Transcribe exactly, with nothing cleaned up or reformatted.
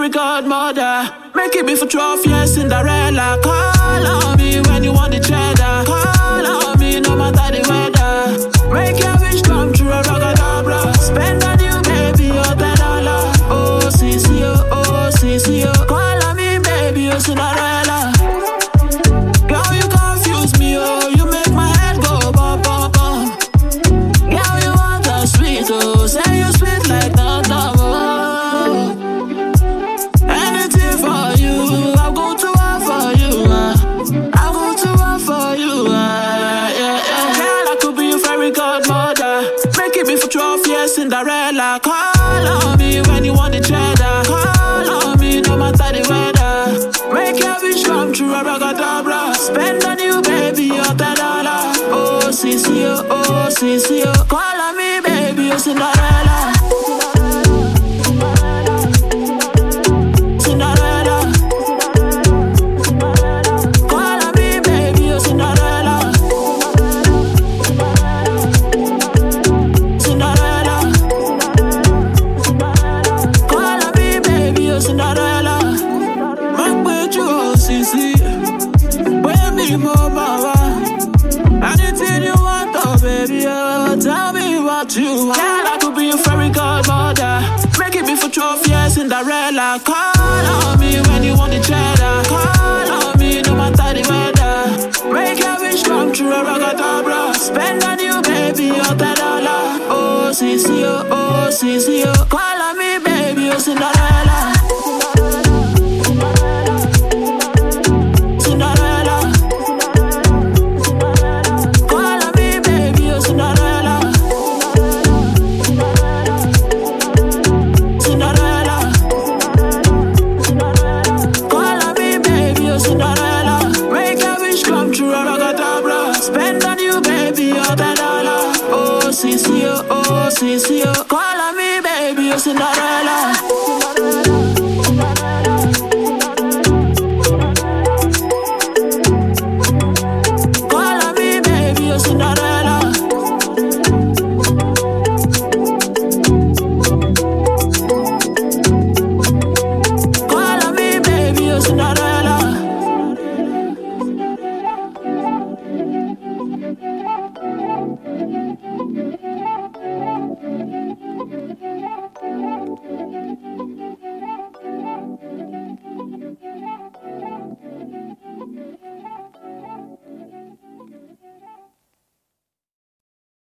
fairy godmother. Make it be for trophy and Cinderella. Call on me when you want the cheddar. Call on me no matter the weather. Make your wish come true, rockadabra. Spend on you, baby, oh ten dollar. Oh, see, see, oh, oh, see, see, oh. Call on me, baby, oh Cinderella. Girl, you confuse me, oh. You make my head go bum, bum, bum. Girl, you want a sweet, oh. Say you sweet like that, oh. Anything for you, I'll go to war for you, uh. I'll go to war for you, uh. Yeah, yeah. Girl, I could be your fairy godmother. Make it be for trophy and Cinderella. Call on me when you want the cheddar. Call on me no matter the weather. Make your wish come true, rockadabra. Spend on you, baby, oh ten dollar. Oh, see, see, oh, oh, see, see, oh. Call on me, baby, oh Cinderella. Cinderella. Call on me, baby, oh Cinderella. Cinderella. Call on me, baby, oh Cinderella. Make me you, see, see. When me more power. Anything you want, oh baby, oh, tell me what you want. Girl, I could be your fairy godmother. Make it be for trophy and Cinderella. Call on me when you want the cheddar. Call on me no matter the weather. Make your wish come true, rockadabra. Spend on you, baby, oh ten dollar. Oh, see, see, oh, oh, see, see, oh. Call on me, baby, oh Cinderella. Cinderella. Call on me, baby, oh Cinderella. Cinderella. Call on me, baby, oh Cinderella. Make your wish come true, rockadabra. Spend on you, baby, oh ten dollar. Oh, see, see, oh, oh, see, see, oh. Call on me, baby, oh Cinderella.